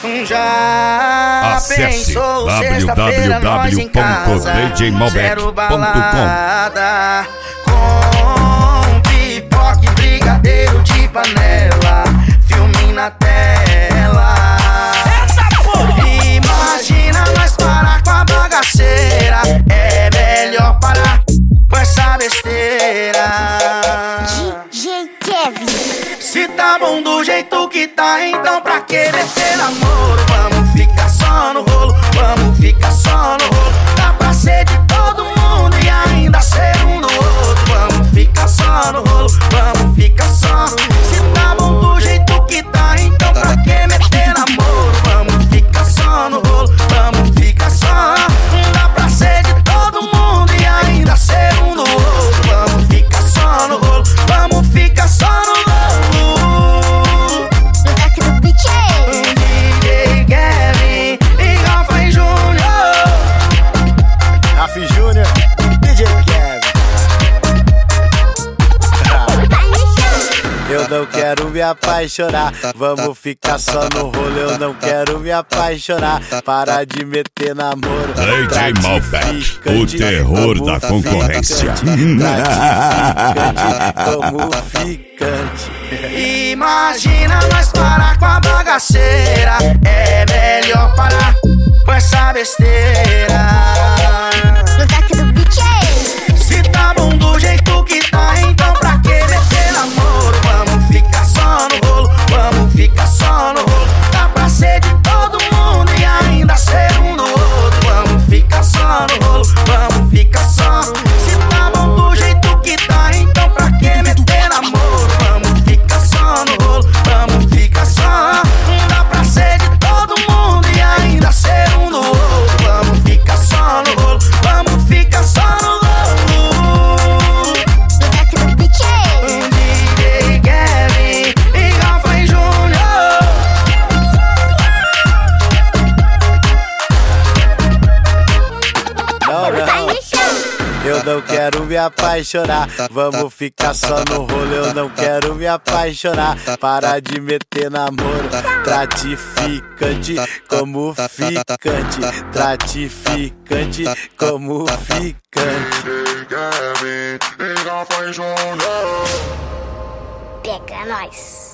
Já Acesse pensou sexta-feira nós em casa, zero balada, com pipoca e brigadeiro de panela, filme na tela. Imagina nós parar com a bagaceira, é melhor parar com essa besteira. DJ Kevin. Se tá bom do jeito que tá, então pra que meter namoro? Vamos ficar só no rolo, vamos ficar só no rolo. Dá pra ser de todo mundo e ainda ser um do outro. Vamos ficar só no rolo, vamos ficar só. Se tá bom do jeito que tá, então pra que meter namoro? Vamos ficar só no rolo, vamos ficar só. Dá pra ser de todo mundo e ainda ser um do outro. Vamos ficar só no rolo, vamos ficar só no rolo. DJ Kevin e Rafa Júnior. Rafa Júnior, DJ Kevin. Eu não quero me apaixonar, vamos ficar só no rolo. Eu não quero me apaixonar, para de meter namoro. DJ Malbec, o terror da concorrência. Como ficante. Imagina nós parar com a bagaceira, é melhor parar com essa besteira. No toque do beat. Se tá bom do jeito que tá, então pra que meter namoro? Vamos ficar só no rolo, vamos ficar só no rolo. Dá pra ser de todo mundo e ainda ser um do outro. Vamos ficar só no rolo, vamos ficar só. Se tá bom do jeito que tá, então pra que meter namoro? Vamos ficar só no rolo, vamos ficar só. Dá pra ser de todo mundo e ainda ser um do outro. Vamos ficar só no rolo, vamos ficar só no rolo. DJ Kevin e Rafa Júnior. Não, eu não quero me apaixonar, vamos ficar só no rolo. Eu não quero me apaixonar, para de meter namoro. Tratificante como ficante, tratificante como ficante. Pega nós.